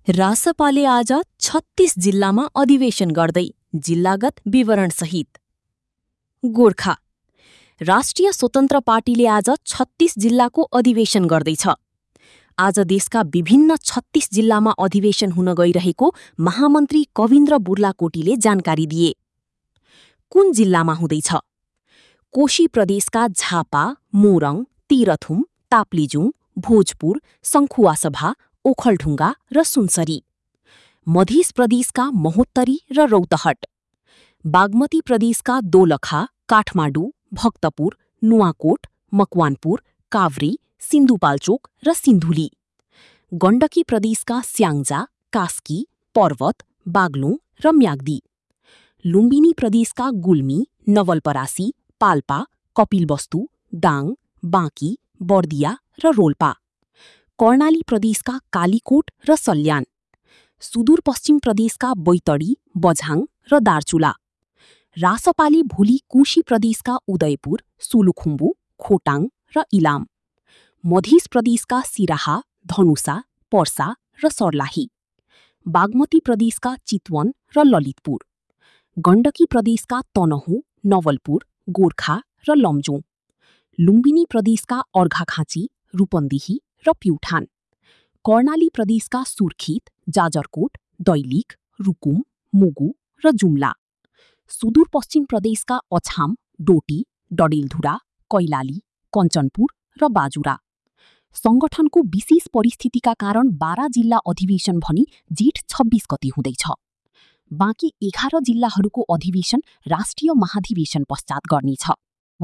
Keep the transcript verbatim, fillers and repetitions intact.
रासपाले आज छत्तीस जिल्लामा अधिवेशन गर्दै जिल्लागत विवरणसहित। गोर्खा राष्ट्रिय स्वतन्त्र पार्टीले आज छत्तीस जिल्लाको अधिवेशन गर्दैछ। आज देशका विभिन्न छत्तीस जिल्लामा अधिवेशन हुन गइरहेको महामन्त्री कविन्द्र बुर्लाकोटीले जानकारी दिए। कुन जिल्लामा हुँदैछ? कोशी प्रदेशका झापा, मोरङ, तीरथुम, ताप्लेजुङ, भोजपुर, सङ्खुवासभा, ओखलढुङ्गा र सुनसरी। मध्य प्रदेशका महोत्तरी र रौतहट। बागमती प्रदेशका दोलखा, काठमाडौँ, भक्तपुर, नुवाकोट, मकवानपुर, काभ्रे, सिन्धुपाल्चोक र सिन्धुली। गण्डकी प्रदेशका स्याङ्जा, कास्की, पर्वत, बागलुङ र म्याग्दी। लुम्बिनी प्रदेशका गुल्मी, नवलपरासी, पाल्पा, कपिलवस्तु, दाङ, बाँकी, बर्दिया र रोल्पा। कर्णाली प्रदेशका कालीकोट र सल्यान। सुदूरपश्चिम प्रदेशका बैतडी, बझाङ र दार्चुला। रासपाले भोलि कोशी प्रदेशका उदयपुर, सोलुखुम्बु, खोटाङ र इलाम। मध्य प्रदेशका सिराहा, धनुषा, पर्सा र सर्लाही। बागमती प्रदेशका चितवन र ललितपुर। गण्डकी प्रदेशका तनहुँ, नवलपुर, गोर्खा र लमजुङ। लुम्बिनी प्रदेशका अर्घाखाँची, रूपन्देही र प्युठान। कर्णाली प्रदेशका सुर्खेत, जाजरकोट, दैलिख, रुकुम, मुगु र जुम्ला। सुदूरपश्चिम प्रदेशका अछाम, डोटी, डडेलधुरा, कैलाली, कञ्चनपुर र बाजुरा। सङ्गठनको विशेष परिस्थितिका कारण बाह्र जिल्ला अधिवेशन भनी जेठ छब्बीस गते हुँदैछ। बाँकी एघार जिल्लाहरूको अधिवेशन राष्ट्रिय महाधिवेशन पश्चात गर्नेछ।